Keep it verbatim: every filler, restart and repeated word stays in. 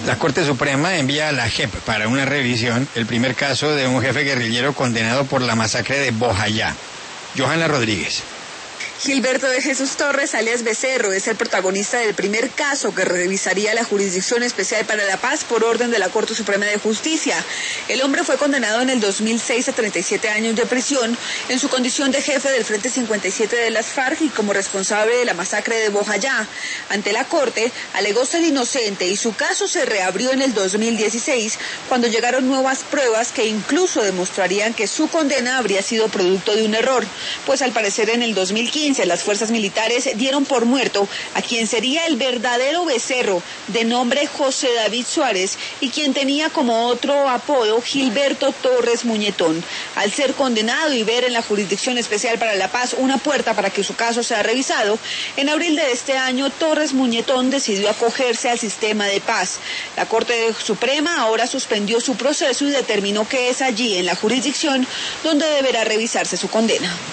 La Corte Suprema envía a la J E P para una revisión el primer caso de un jefe guerrillero condenado por la masacre de Bojayá. Johanna Rodríguez. Gilberto de Jesús Torres, alias Becerro, es el protagonista del primer caso que revisaría la Jurisdicción Especial para la Paz por orden de la Corte Suprema de Justicia. El hombre fue condenado en el dos mil seis a treinta y siete años de prisión en su condición de jefe del Frente cincuenta y siete de las FARC y como responsable de la masacre de Bojayá. Ante la Corte, alegó ser inocente y su caso se reabrió en el dos mil dieciséis cuando llegaron nuevas pruebas que incluso demostrarían que su condena habría sido producto de un error, pues al parecer en el dos mil quince las fuerzas militares dieron por muerto a quien sería el verdadero Becerro, de nombre José David Suárez, y quien tenía como otro apodo Gilberto Torres Muñetón. Al ser condenado y ver en la Jurisdicción Especial para la Paz una puerta para que su caso sea revisado, en abril de este año Torres Muñetón decidió acogerse al sistema de paz. La Corte Suprema ahora suspendió su proceso y determinó que es allí, en la jurisdicción, donde deberá revisarse su condena.